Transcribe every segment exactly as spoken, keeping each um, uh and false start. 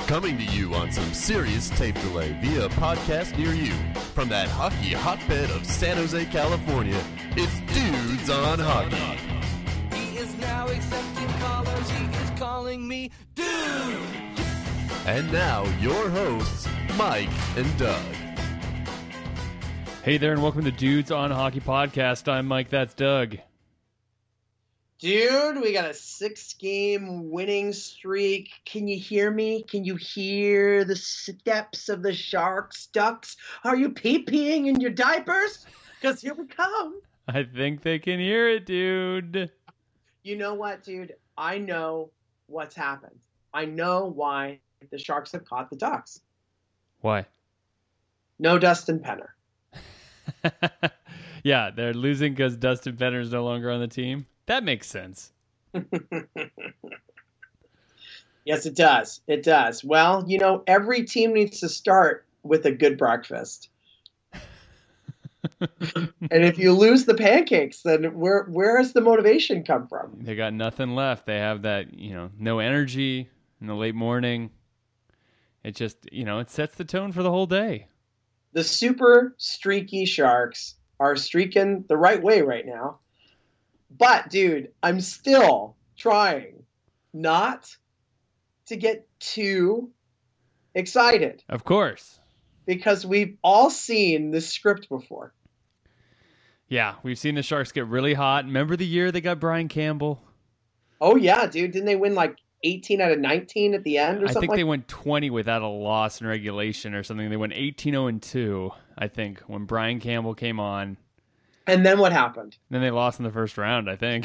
Coming to you on some serious tape delay via a podcast near you. From that hockey hotbed of San Jose, California, it's Dudes on Hockey. He is now accepting callers. He is calling me Dude. And now, your hosts, Mike and Doug. Hey there, and welcome to Dudes on Hockey Podcast. I'm Mike, that's Doug. Dude, we got a six-game winning streak. Can you hear me? Can you hear the steps of the Sharks? Ducks, are you pee-peeing in your diapers? Because here we come. I think they can hear it, dude. You know what, dude? I know what's happened. I know why the Sharks have caught the Ducks. Why? No Dustin Penner. Yeah, they're losing because Dustin Penner is no longer on the team. That makes sense. Yes, it does. It does. Well, you know, every team needs to start with a good breakfast. And if you lose the pancakes, then where where does the motivation come from? They got nothing left. They have that, you know, no energy in the late morning. It just, you know, it sets the tone for the whole day. The super streaky Sharks are streaking the right way right now. But, dude, I'm still trying not to get too excited. Of course. Because we've all seen this script before. Yeah, we've seen the Sharks get really hot. Remember the year they got Brian Campbell? Oh, yeah, dude. Didn't they win like eighteen out of nineteen at the end or I something? I think like they went twenty without a loss in regulation or something. They went eighteen oh two, I think, when Brian Campbell came on. And then what happened? Then they lost in the first round, I think.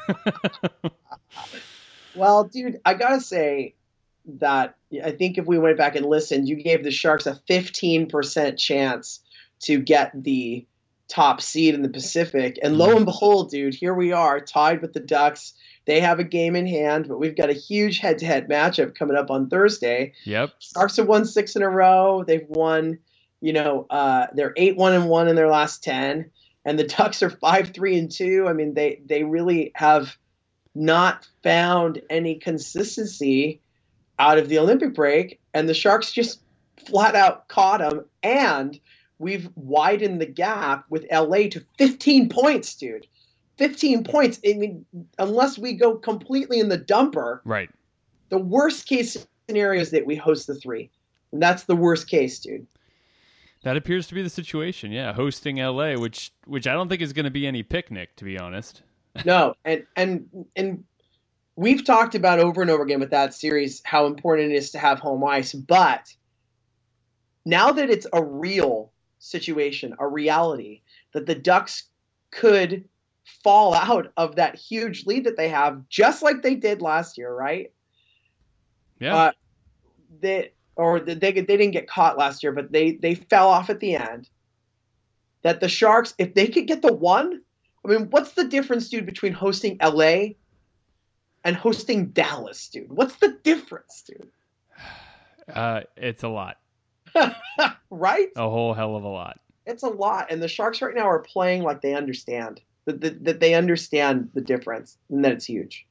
Well, dude, I got to say that I think if we went back and listened, you gave the Sharks a fifteen percent chance to get the top seed in the Pacific. And lo and behold, dude, here we are tied with the Ducks. They have a game in hand, but we've got a huge head-to-head matchup coming up on Thursday. Yep. Sharks have won six in a row. They've won, you know, uh, they're eight one and one in their last ten. And the Ducks are five three and two. I mean, they, they really have not found any consistency out of the Olympic break. And the Sharks just flat out caught them. And we've widened the gap with L A to fifteen points, dude. fifteen points. I mean, unless we go completely in the dumper. Right. The worst case scenario is that we host the three. And that's the worst case, dude. That appears to be the situation, yeah. Hosting L A, which which I don't think is going to be any picnic, to be honest. No, and and and we've talked about over and over again with that series how important it is to have home ice. But now that it's a real situation, a reality, that the Ducks could fall out of that huge lead that they have, just like they did last year, right? Yeah. Uh, they or they they didn't get caught last year, but they they fell off at the end. That the Sharks, if they could get the one, I mean, what's the difference, dude, between hosting L A and hosting Dallas, dude? What's the difference, dude? Uh, it's a lot. Right? A whole hell of a lot. It's a lot, and the Sharks right now are playing like they understand that that, that they understand the difference, and that it's huge.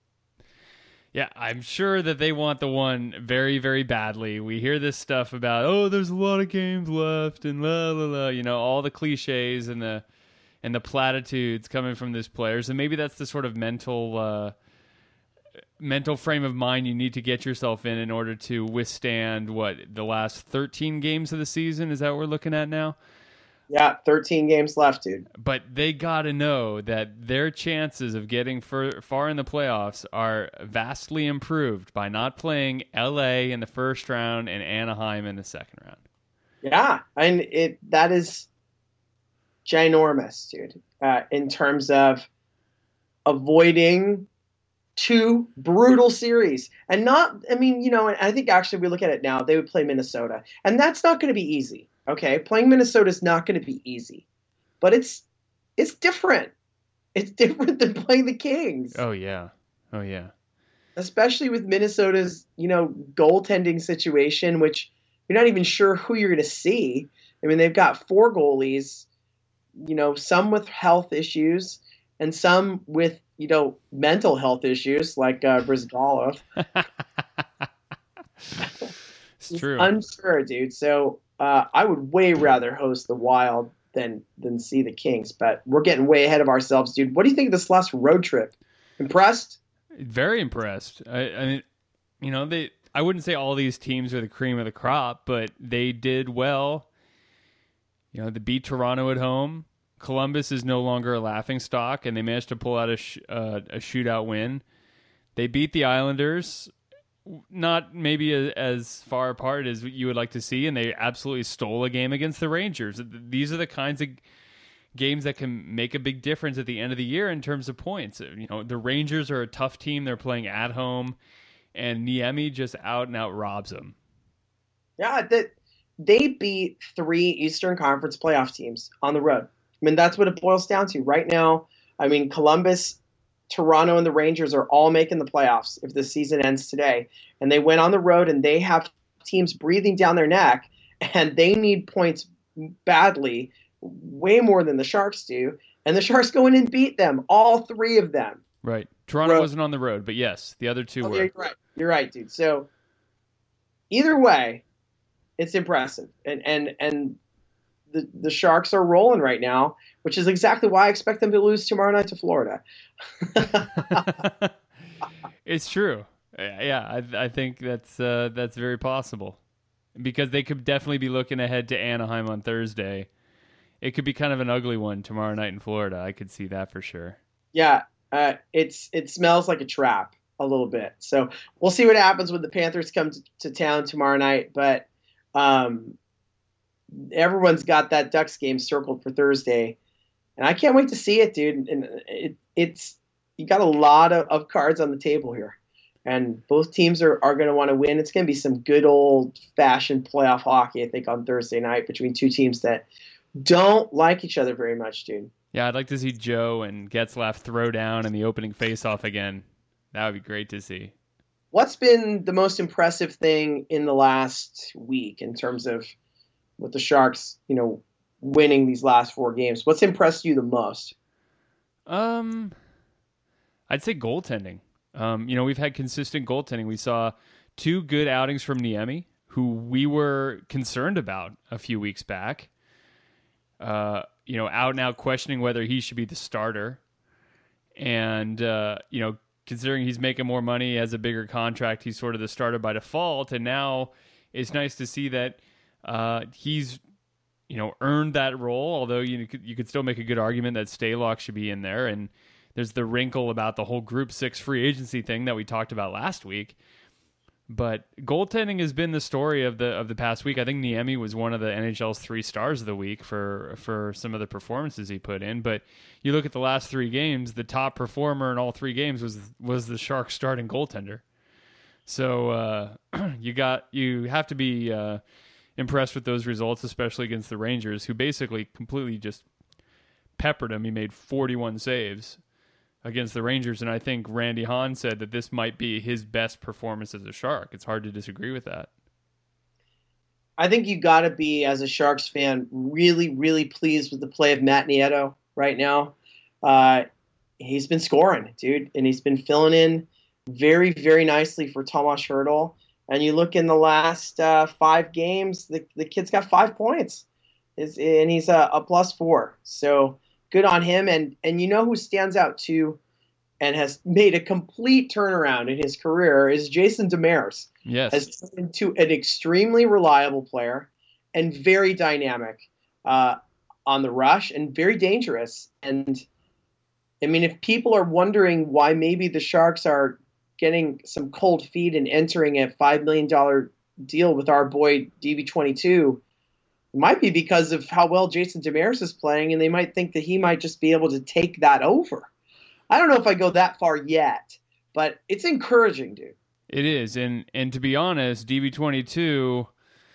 Yeah, I'm sure that they want the one very, very badly. We hear this stuff about, oh, there's a lot of games left, and la la la, you know, all the cliches and the and the platitudes coming from these players, and maybe that's the sort of mental uh, mental frame of mind you need to get yourself in in order to withstand what the last thirteen games of the season. Is that what we're looking at now? Yeah, thirteen games left, dude. But they got to know that their chances of getting far, far in the playoffs are vastly improved by not playing L A in the first round and Anaheim in the second round. Yeah, and it that is ginormous, dude, uh, in terms of avoiding two brutal series. And not, I mean, you know, I think actually we look at it now, they would play Minnesota. And that's not going to be easy. Okay, playing Minnesota is not going to be easy, but it's it's different. It's different than playing the Kings. Oh yeah, oh yeah. Especially with Minnesota's, you know, goaltending situation, which you're not even sure who you're going to see. I mean, they've got four goalies, you know, some with health issues and some with, you know, mental health issues like uh, Brizgalov. It's true. Unsure, dude. So uh, I would way rather host the Wild than than see the Kings. But we're getting way ahead of ourselves, dude. What do you think of this last road trip? Impressed? Very impressed. I, I mean, you know, they. I wouldn't say all these teams are the cream of the crop, but they did well. You know, they beat Toronto at home. Columbus is no longer a laughingstock, and they managed to pull out a sh- uh, a shootout win. They beat the Islanders, not maybe a, as far apart as you would like to see, and they absolutely stole a game against the Rangers. These are the kinds of games that can make a big difference at the end of the year in terms of points. You know, the Rangers are a tough team. They're playing at home, and Niemi just out and out robs them. Yeah, that they beat three Eastern Conference playoff teams on the road. I mean, that's what it boils down to right now. I mean, Columbus, Toronto, and the Rangers are all making the playoffs if the season ends today. And they went on the road, and they have teams breathing down their neck, and they need points badly, way more than the Sharks do. And the Sharks go in and beat them, all three of them. Right. Toronto road. wasn't on the road, but yes, the other two oh, were. Yeah, you're right. You're right, dude. So either way, it's impressive. And and and the, the Sharks are rolling right now, which is exactly why I expect them to lose tomorrow night to Florida. It's true. Yeah, I, I think that's uh, that's very possible. Because they could definitely be looking ahead to Anaheim on Thursday. It could be kind of an ugly one tomorrow night in Florida. I could see that for sure. Yeah, uh, it's it smells like a trap a little bit. So we'll see what happens when the Panthers come to, to town tomorrow night. But um, everyone's got that Ducks game circled for Thursday, and I can't wait to see it, dude. And it, it's you got a lot of, of cards on the table here, and both teams are, are going to want to win. It's going to be some good old fashioned playoff hockey, I think, on Thursday night between two teams that don't like each other very much, dude. Yeah, I'd like to see Joe and Getzlaf throw down in the opening faceoff again. That would be great to see. What's been the most impressive thing in the last week in terms of with the Sharks, you know, winning these last four games? What's impressed you the most? Um, I'd say goaltending. Um, you know, we've had consistent goaltending. We saw two good outings from Niemi, who we were concerned about a few weeks back. Uh, you know, out and out questioning whether he should be the starter. And, uh, you know, considering he's making more money, has a bigger contract, he's sort of the starter by default. And now it's nice to see that uh, he's, you know, earned that role, although you could, you could still make a good argument that Stalock should be in there. And there's the wrinkle about the whole Group six free agency thing that we talked about last week. But goaltending has been the story of the of the past week. I think Niemi was one of the N H L's three stars of the week for for some of the performances he put in. But you look at the last three games, the top performer in all three games was was the Sharks starting goaltender. So uh, you got you have to be uh, impressed with those results, especially against the Rangers, who basically completely just peppered him. He made forty-one saves against the Rangers, and I think Randy Hahn said that this might be his best performance as a Shark. It's hard to disagree with that. I think you got to be, as a Sharks fan, really, really pleased with the play of Matt Nieto right now. Uh, he's been scoring, dude, and he's been filling in very, very nicely for Tomas Hertl. And you look in the last uh, five games, the, the kid's got five points, it's, and he's a, a plus four. So good on him. And and you know who stands out too and has made a complete turnaround in his career is Jason Demers. Yes. Has turned into an extremely reliable player and very dynamic uh, on the rush and very dangerous. And I mean, if people are wondering why maybe the Sharks are getting some cold feet and entering a five million dollars deal with our boy D B twenty-two, might be because of how well Jason Demers is playing, and they might think that he might just be able to take that over. I don't know if I go that far yet, but it's encouraging, dude. It is, and and to be honest, D B twenty-two,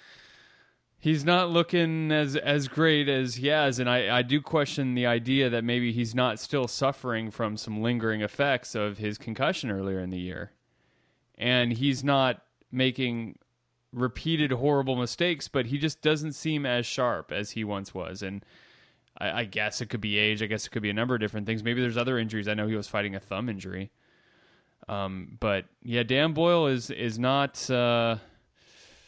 he's not looking as as great as he has, and I, I do question the idea that maybe he's not still suffering from some lingering effects of his concussion earlier in the year. And he's not making repeated horrible mistakes, but he just doesn't seem as sharp as he once was. And I, I guess it could be age. I guess it could be a number of different things. Maybe there's other injuries. I know he was fighting a thumb injury. Um, but yeah, Dan Boyle is is not. Uh,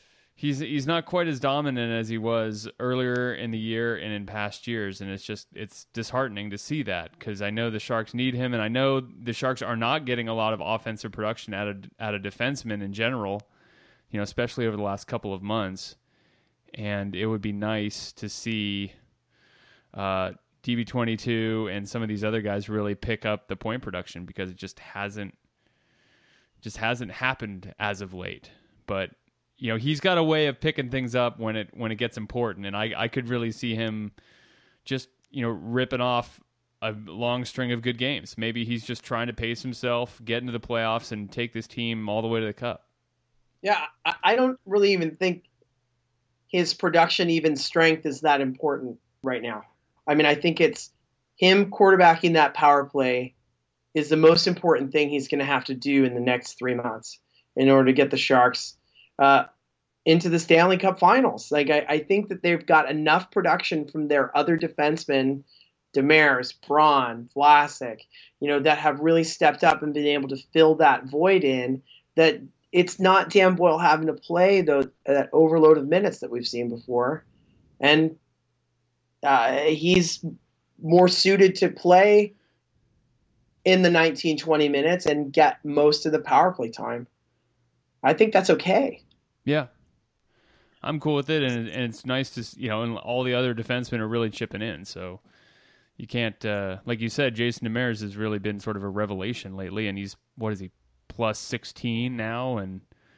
He's he's not quite as dominant as he was earlier in the year and in past years, and it's just it's disheartening to see that, because I know the Sharks need him, and I know the Sharks are not getting a lot of offensive production out of out of defensemen in general, you know, especially over the last couple of months. And it would be nice to see uh, D B twenty-two and some of these other guys really pick up the point production, because it just hasn't just hasn't happened as of late. But you know, he's got a way of picking things up when it when it gets important, and I, I could really see him just, you know, ripping off a long string of good games. Maybe he's just trying to pace himself, get into the playoffs, and take this team all the way to the cup. Yeah, I, I don't really even think his production, even strength, is that important right now. I mean, I think it's him quarterbacking that power play is the most important thing he's going to have to do in the next three months in order to get the Sharks uh, into the Stanley Cup Finals. Like, I, I think that they've got enough production from their other defensemen, Demers, Braun, Vlasic, you know, that have really stepped up and been able to fill that void in, that it's not Dan Boyle having to play those, that overload of minutes that we've seen before. And uh, he's more suited to play in the nineteen, twenty minutes and get most of the power play time. I think that's okay. Yeah, I'm cool with it, and, and it's nice to, you know, and all the other defensemen are really chipping in. So you can't, uh, like you said, Jason Demers has really been sort of a revelation lately, and he's, what is he, plus sixteen now, and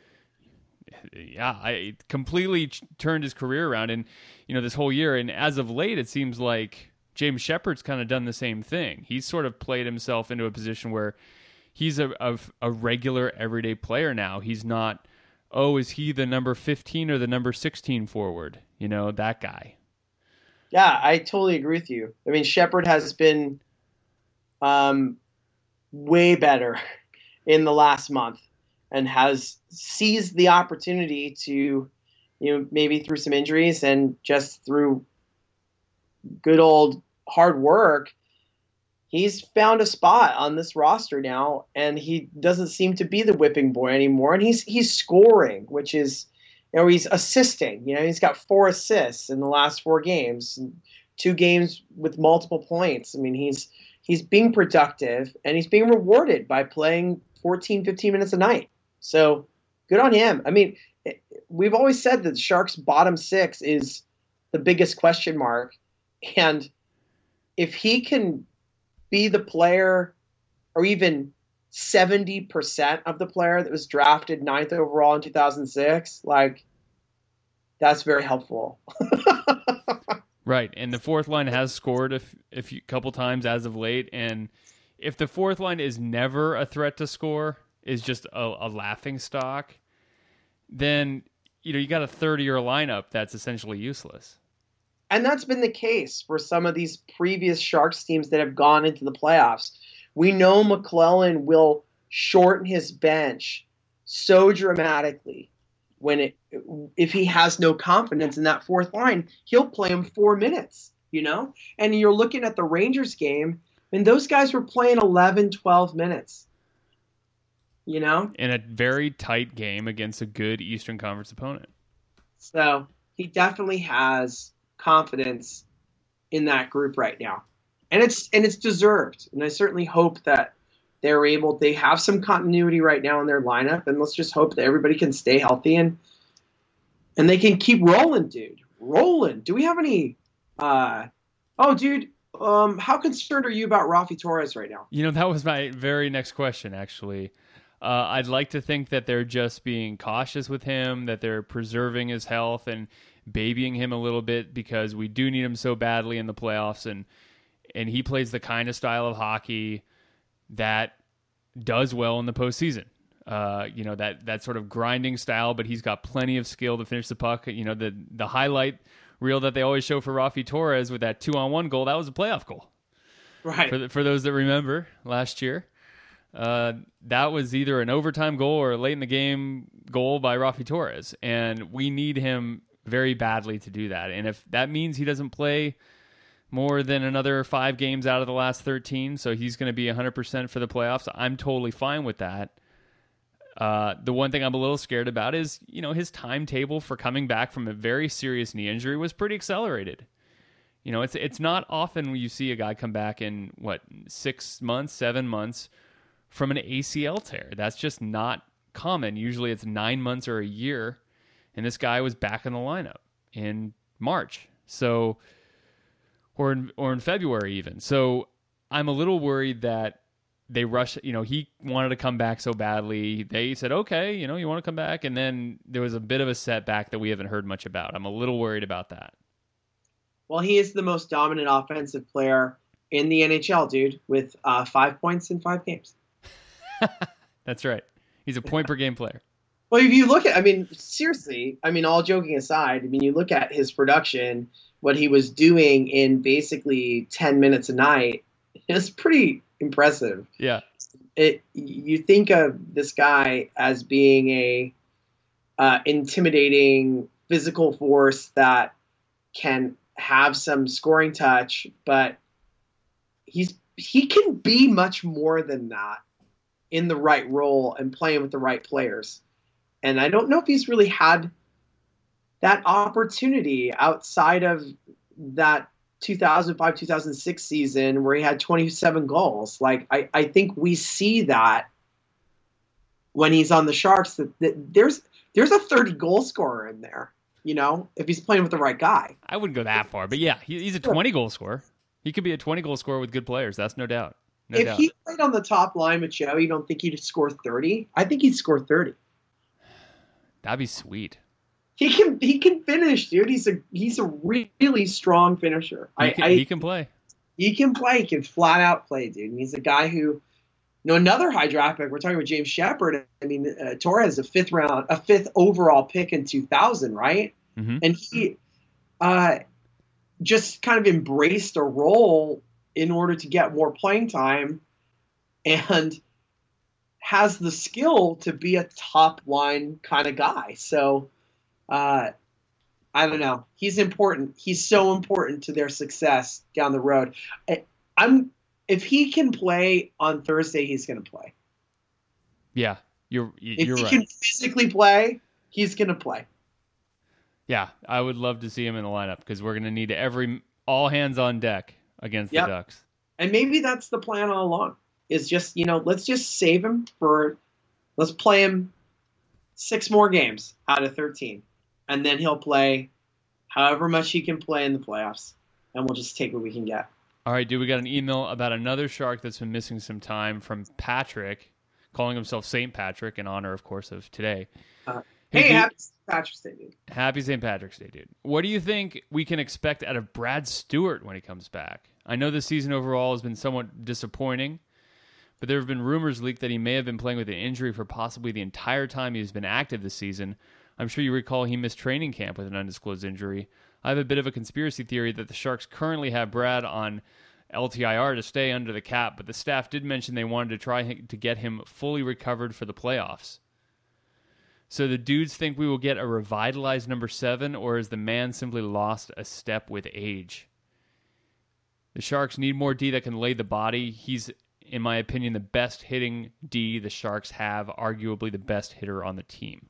yeah, I completely ch- turned his career around, and you know, this whole year, and as of late, it seems like James Shepard's kind of done the same thing. He's sort of played himself into a position where he's a, a, a regular everyday player now. He's not, oh, is he the number fifteen or the number sixteen forward? You know, that guy. Yeah, I totally agree with you. I mean, Shepard has been um, way better in the last month and has seized the opportunity to, you know, maybe through some injuries and just through good old hard work, he's found a spot on this roster now, and he doesn't seem to be the whipping boy anymore. And he's he's scoring, which is, you know, he's assisting. You know, he's got four assists in the last four games, two games with multiple points. I mean, he's he's being productive, and he's being rewarded by playing fourteen, fifteen minutes a night. So good on him. I mean, we've always said that the Sharks' bottom six is the biggest question mark. And if he can be the player, or even seventy percent of the player that was drafted ninth overall in two thousand six, like, that's very helpful. Right, and the fourth line has scored a, f- a few, couple times as of late, and if the fourth line is never a threat to score, is just a, a laughing stock, then, you know, you got a third-year lineup that's essentially useless. And that's been the case for some of these previous Sharks teams that have gone into the playoffs. We know McClellan will shorten his bench so dramatically when it, if he has no confidence in that fourth line, he'll play him four minutes, you know? And you're looking at the Rangers game, and those guys were playing eleven, twelve minutes, you know? In a very tight game against a good Eastern Conference opponent. So he definitely has confidence in that group right now, and it's and it's deserved. And I certainly hope that they're able. They have some continuity right now in their lineup, and let's just hope that everybody can stay healthy and and they can keep rolling, dude. Rolling. Do we have any? Uh, oh, dude. Um, how concerned are you about Raffi Torres right now? You know, that was my very next question, actually. Uh, I'd like to think that they're just being cautious with him, that they're preserving his health and babying him a little bit, because we do need him so badly in the playoffs, and and he plays the kind of style of hockey that does well in the postseason. Uh, you know, that that sort of grinding style, but he's got plenty of skill to finish the puck. You know, the the highlight reel that they always show for Raffi Torres with that two-on-one goal, that was a playoff goal. Right. For the, for those that remember last year. Uh, that was either an overtime goal or a late in the game goal by Raffi Torres, and we need him very badly to do that. And if that means he doesn't play more than another five games out of the last thirteen, so he's going to be one hundred percent for the playoffs, I'm totally fine with that. Uh, the one thing I'm a little scared about is, you know, his timetable for coming back from a very serious knee injury was pretty accelerated. You know, it's it's not often when you see a guy come back in, what, six months, seven months from an A C L tear. That's just not common. Usually it's nine months or a year, and this guy was back in the lineup in March. So, or in, or in February even. So I'm a little worried that they rushed, you know, he wanted to come back so badly. They said, okay, you know, you want to come back? And then there was a bit of a setback that we haven't heard much about. I'm a little worried about that. Well, he is the most dominant offensive player in the N H L, dude, with uh, five points in five games. That's right. He's a point per game player. Well, if you look at, I mean, seriously, I mean, all joking aside, I mean, you look at his production, what he was doing in basically ten minutes a night, it's pretty impressive. Yeah. It, you think of this guy as being a uh, intimidating physical force that can have some scoring touch, but he's he can be much more than that in the right role and playing with the right players. And I don't know if he's really had that opportunity outside of that two thousand five two thousand six season where he had twenty-seven goals. Like, I, I think we see that when he's on the Sharks, that, that there's there's a thirty goal scorer in there, you know, if he's playing with the right guy. I wouldn't go that far, but yeah, he, he's a twenty goal scorer. He could be a twenty goal scorer with good players. That's no doubt. No if doubt. he played on the top line with Joe, you don't think he'd score thirty? I think he'd score thirty. That'd be sweet. He can he can finish, dude. He's a he's a really strong finisher. He I, can, I, he can play. He can play. He can flat out play, dude. And he's a guy who, you know, another high draft pick. We're talking about James Shepard. I mean, uh, Torres, a fifth round, a fifth overall pick in two thousand, right? Mm-hmm. And he uh, just kind of embraced a role in order to get more playing time, and has the skill to be a top line kind of guy. So, uh, I don't know. He's important. He's so important to their success down the road. I, I'm if he can play on Thursday, he's going to play. Yeah, you're you're if he right. can physically play, he's going to play. Yeah, I would love to see him in the lineup because we're going to need every all hands on deck against Yep. the Ducks. And maybe that's the plan all along. Is just, you know, let's just save him for, let's play him six more games out of thirteen. And then he'll play however much he can play in the playoffs. And we'll just take what we can get. All right, dude, we got an email about another Shark that's been missing some time from Patrick, calling himself Saint Patrick in honor, of course, of today. Uh, Hey, hey, dude- happy Saint Patrick's Day, dude. Happy Saint Patrick's Day, dude. What do you think we can expect out of Brad Stewart when he comes back? I know the season overall has been somewhat disappointing, but there have been rumors leaked that he may have been playing with an injury for possibly the entire time he's been active this season. I'm sure you recall he missed training camp with an undisclosed injury. I have a bit of a conspiracy theory that the Sharks currently have Brad on L T I R to stay under the cap, but the staff did mention they wanted to try to get him fully recovered for the playoffs. So the dudes think we will get a revitalized number seven, or has the man simply lost a step with age? The Sharks need more D that can lay the body. He's, in my opinion, the best hitting D the Sharks have, arguably the best hitter on the team.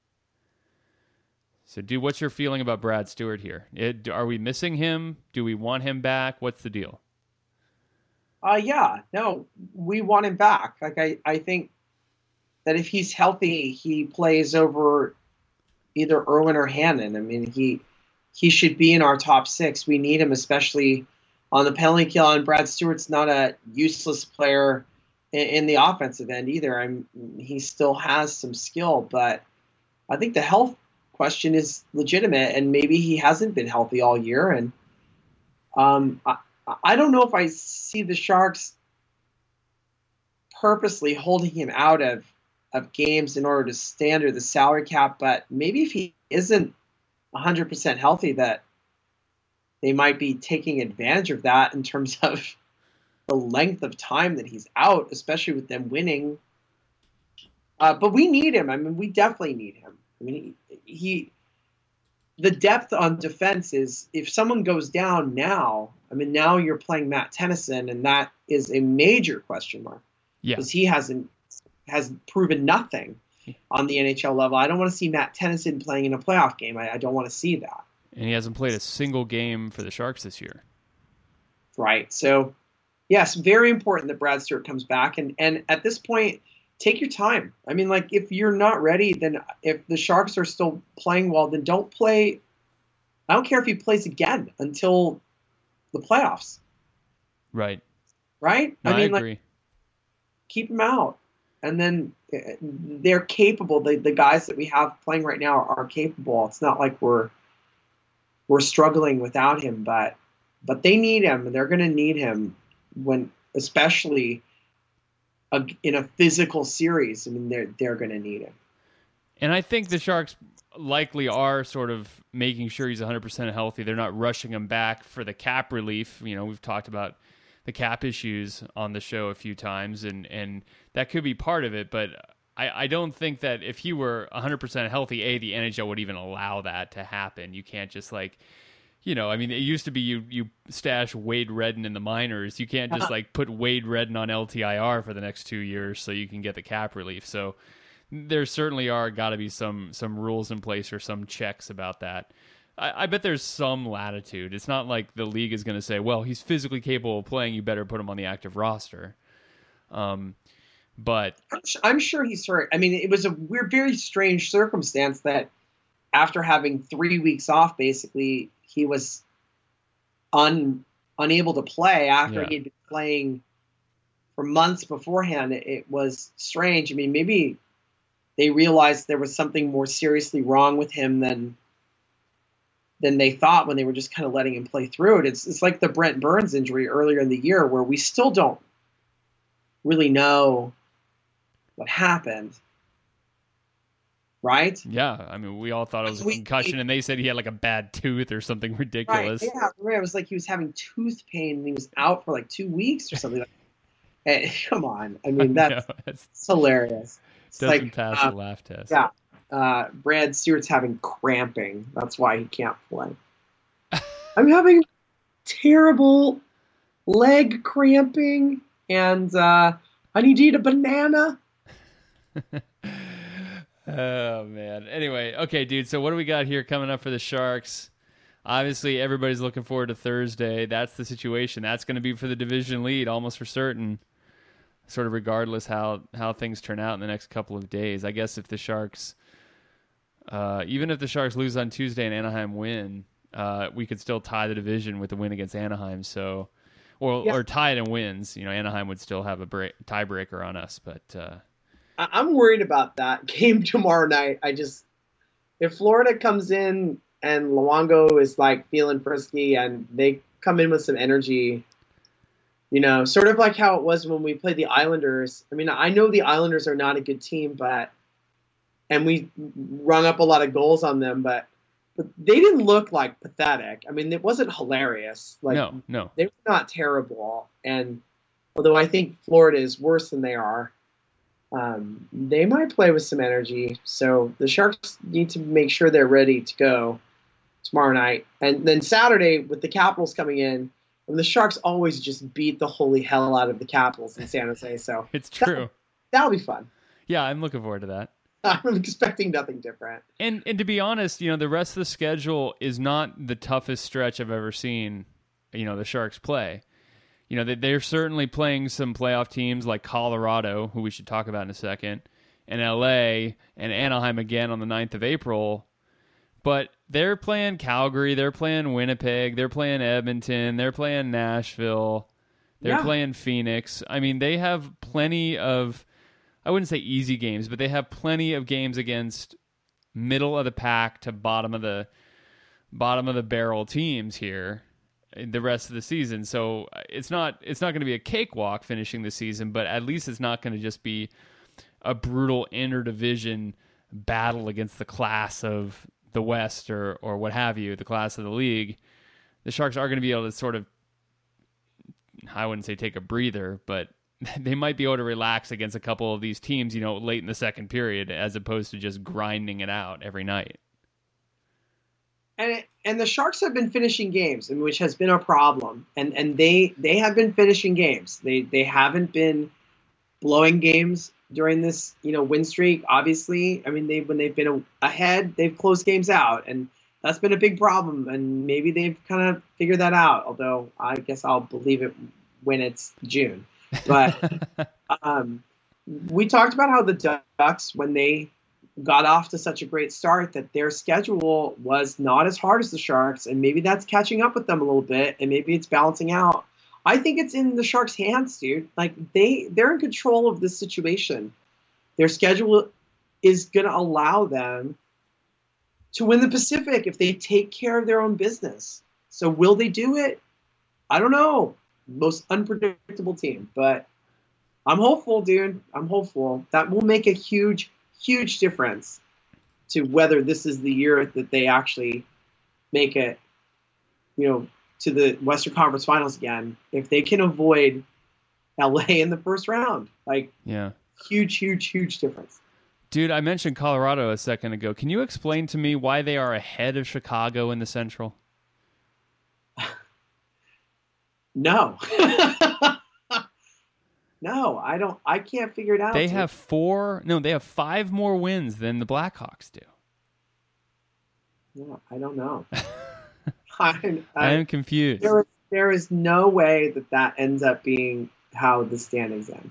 So, dude, what's your feeling about Brad Stewart here? It, are we missing him? Do we want him back? What's the deal? Uh, yeah, no, we want him back. Like, I, I think that if he's healthy, he plays over either Irwin or Hannon. I mean, he he should be in our top six. We need him, especially on the penalty kill. And Brad Stewart's not a useless player in, in the offensive end either. I'm he still has some skill, but I think the health question is legitimate, and maybe he hasn't been healthy all year. And um, I, I don't know if I see the Sharks purposely holding him out of of games in order to stay under the salary cap, but maybe if he isn't one hundred percent healthy, that they might be taking advantage of that in terms of the length of time that he's out, especially with them winning. Uh, but we need him. I mean, we definitely need him. I mean, he, he the depth on defense is, if someone goes down now, I mean, now you're playing Matt Tennyson, and that is a major question mark. Yeah. Because he hasn't has proven nothing. on the N H L level. I don't want to see Matt Tennyson playing in a playoff game. I, I don't want to see that. And he hasn't played a single game for the Sharks this year. Right. So, yes, very important that Brad Stewart comes back. And, and at this point, take your time. I mean, like, if you're not ready, then if the Sharks are still playing well, then don't play. I don't care if he plays again until the playoffs. Right. Right? No, I mean, I agree. like, keep him out. And then they're capable. The, the guys that we have playing right now are, are capable. It's not like we're we're struggling without him, but but they need him, and they're going to need him when, especially a, in a physical series. I mean, they're they're going to need him. And I think the Sharks likely are sort of making sure he's one hundred percent healthy. They're not rushing him back for the cap relief. You know, we've talked about the cap issues on the show a few times, and, and that could be part of it, but I, I don't think that if he were one hundred percent healthy, A, the N H L would even allow that to happen. You can't just like, you know, I mean, it used to be you, you stash Wade Redden in the minors. You can't just like put Wade Redden on L T I R for the next two years so you can get the cap relief. So there certainly are got to be some, some rules in place or some checks about that. I, I bet there's some latitude. It's not like the league is going to say, well, he's physically capable of playing, you better put him on the active roster. Um, but I'm, I'm sure he's hurt. I mean, it was a weird, very strange circumstance that after having three weeks off, basically, he was un, unable to play after Yeah. he'd been playing for months beforehand. It, it was strange. I mean, maybe they realized there was something more seriously wrong with him than than they thought when they were just kind of letting him play through it. It's it's like the Brent Burns injury earlier in the year, where we still don't really know what happened. Right? yeah, I mean, we all thought it was a We- concussion, and they said he had like a bad tooth or something Right. ridiculous. Yeah, right. It was like he was having tooth pain and he was out for like two weeks or something. Like that. Come on. I mean, that's, No, it's- it's hilarious. It's doesn't like, pass uh, the laugh test. yeah. Uh, Brad Stewart's having cramping. That's why he can't play. I'm having terrible leg cramping, and uh, I need to eat a banana. Oh, man. Anyway, okay, dude, so what do we got here coming up for the Sharks? Obviously, everybody's looking forward to Thursday. That's the situation. That's going to be for the division lead, almost for certain, sort of regardless how, how things turn out in the next couple of days. I guess if the Sharks, uh, even if the Sharks lose on Tuesday and Anaheim win, uh, we could still tie the division with the win against Anaheim. So, or, Yeah. or tie it and wins. You know, Anaheim would still have a break, tiebreaker on us, but... Uh, I- I'm worried about that game tomorrow night. I just, if Florida comes in and Luongo is like feeling frisky and they come in with some energy, you know, sort of like how it was when we played the Islanders. I mean, I know the Islanders are not a good team, but, and we rung up a lot of goals on them, but, but they didn't look like pathetic. I mean, it wasn't hilarious. Like, no, no. they were not terrible. And although I think Florida is worse than they are, Um, they might play with some energy. So the Sharks need to make sure they're ready to go tomorrow night. And then Saturday, with the Capitals coming in, and the Sharks always just beat the holy hell out of the Capitals in San Jose. So It's true. that'll be fun. Yeah, I'm looking forward to that. I'm expecting nothing different. And and to be honest, you know, the rest of the schedule is not the toughest stretch I've ever seen, you know, the Sharks play. You know, they, they're certainly playing some playoff teams like Colorado, who we should talk about in a second, and L A, and Anaheim again on the ninth of April. But they're playing Calgary, they're playing Winnipeg, they're playing Edmonton, they're playing Nashville, they're Yeah. playing Phoenix. I mean, they have plenty of, I wouldn't say easy games, but they have plenty of games against middle of the pack to bottom of the bottom of the barrel teams here the rest of the season. So it's not it's not going to be a cakewalk finishing the season, but at least it's not going to just be a brutal interdivision battle against the class of the West or or what have you, the class of the league. The Sharks are going to be able to sort of, I wouldn't say take a breather, but they might be able to relax against a couple of these teams, you know, late in the second period, as opposed to just grinding it out every night. And it, and the Sharks have been finishing games, and which has been a problem. And and they they have been finishing games. They they haven't been blowing games during this, you know, win streak. Obviously, I mean, they when they've been ahead, they've closed games out, and that's been a big problem. And maybe they've kind of figured that out. Although I guess I'll believe it when it's June. But um, we talked about how the Ducks, when they got off to such a great start, that their schedule was not as hard as the Sharks, and maybe that's catching up with them a little bit, and maybe it's balancing out. I think it's in the Sharks' hands, dude. Like they, they're in control of this situation. Their schedule is going to allow them to win the Pacific if they take care of their own business. So will they do it? I don't know. Most unpredictable team, but I'm hopeful, dude. I'm hopeful. That will make a huge, huge difference to whether this is the year that they actually make it, you know, to the Western Conference Finals again. If they can avoid L A in the first round, like, yeah, huge, huge, huge difference. Dude, I mentioned Colorado a second ago. Can you explain to me why they are ahead of Chicago in the Central? No. No, I don't. I can't figure it out. They dude. have four. No, they have five more wins than the Blackhawks do. Yeah, I don't know. I, I am confused. There is, there is no way that that ends up being how the standings end.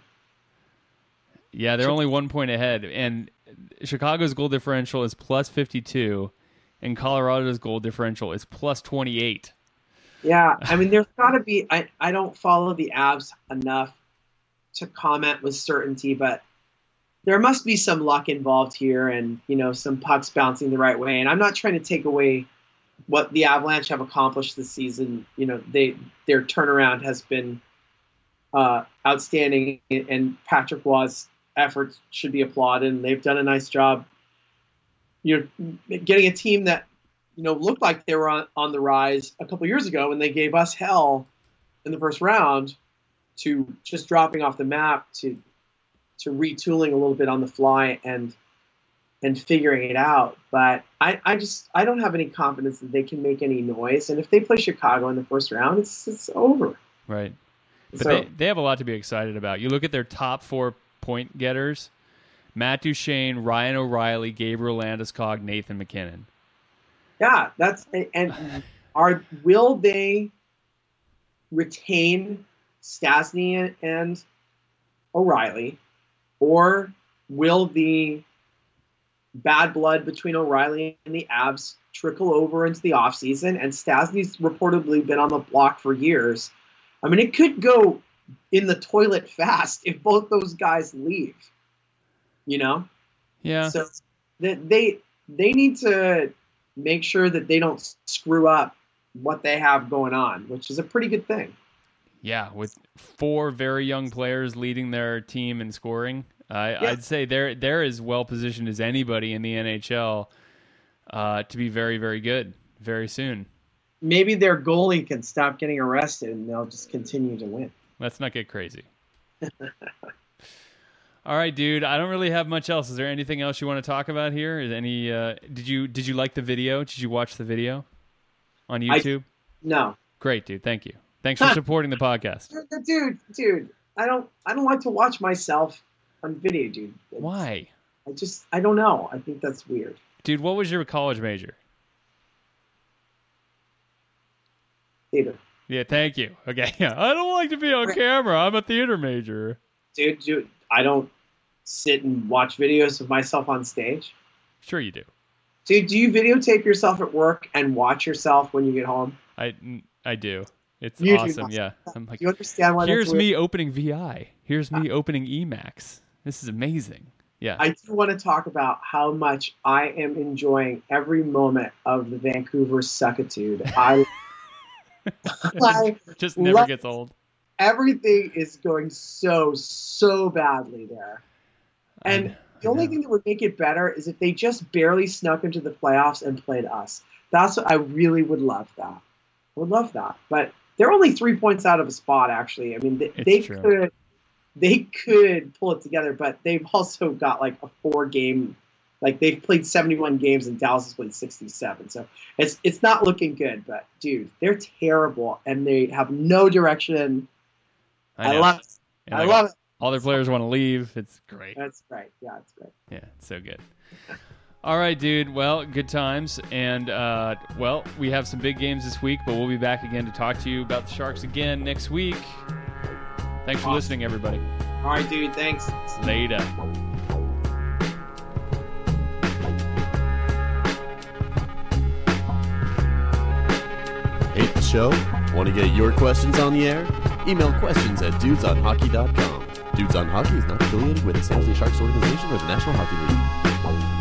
Yeah, they're only one point ahead, and Chicago's goal differential is plus fifty-two, and Colorado's goal differential is plus twenty-eight. Yeah, I mean, there's got to be. I, I don't follow the Avs enough to comment with certainty, but there must be some luck involved here, and you know, some pucks bouncing the right way. And I'm not trying to take away what the Avalanche have accomplished this season. You know, they their turnaround has been uh, outstanding, and Patrick Waugh's efforts should be applauded, and they've done a nice job. You know, getting a team that, you know, looked like they were on, on the rise a couple years ago when they gave us hell in the first round, to just dropping off the map to to retooling a little bit on the fly and and figuring it out. But I, I just I don't have any confidence that they can make any noise. And if they play Chicago in the first round, it's it's over. Right. But So- they, they have a lot to be excited about. You look at their top four point getters: Matt Duchene, Ryan O'Reilly, Gabriel Landeskog, Nathan McKinnon. Yeah, that's and are will they retain Stastny and O'Reilly, or will the bad blood between O'Reilly and the Avs trickle over into the offseason? And Stastny's reportedly been on the block for years. I mean, it could go in the toilet fast if both those guys leave. You know? Yeah. So that they they need to make sure that they don't screw up what they have going on, which is a pretty good thing. Yeah, with four very young players leading their team in scoring, I, Yeah. I'd say they're they're as well positioned as anybody in the N H L uh, to be very, very good very soon. Maybe their goalie can stop getting arrested and they'll just continue to win. Let's not get crazy. All right, dude. I don't really have much else. Is there anything else you want to talk about here? Is any? Uh, did you did you like the video? Did you watch the video on YouTube? I, no, Great, dude. Thank you. Thanks for supporting the podcast. dude, dude. I don't. I don't like to watch myself on video, dude. It's- Why, I just. I don't know. I think that's weird. dude? What was your college major? Theater. Yeah, thank you. Okay, yeah. I don't like to be on camera. I'm a theater major. Dude, dude. I don't sit and watch videos of myself on stage. Sure you do. Dude, do you videotape yourself at work and watch yourself when you get home? I, I do. It's You do awesome. not. Yeah. I'm like, Do you understand why here's that's weird? me opening V I. Here's me opening Emacs. This is amazing. Yeah. I do want to talk about how much I am enjoying every moment of the Vancouver suckitude. I, I Just never love- gets old. everything is going so so badly there, and I- the I only know. thing that would make it better is if they just barely snuck into the playoffs and played us. That's what I really would love. That I would love that, but they're only three points out of a spot. Actually, I mean they, It's they true. could they could pull it together, but they've also got like a four game. Like they've played seventy-one games and Dallas has played sixty-seven. So it's it's not looking good. But dude, they're terrible and they have no direction. I, I, know. love it. And I got- love it. all their players want to leave. It's great. That's right. Yeah, it's great. Yeah, it's so good. All right, dude. Well, good times. And, uh, well, we have some big games this week, but we'll be back again to talk to you about the Sharks again next week. Thanks for Awesome. listening, everybody. All right, dude. Thanks. Later. Hate the show? Want to get your questions on the air? Email questions at dudes on hockey dot com. Dudes on Hockey is not affiliated with the San Jose Sharks organization or the National Hockey League.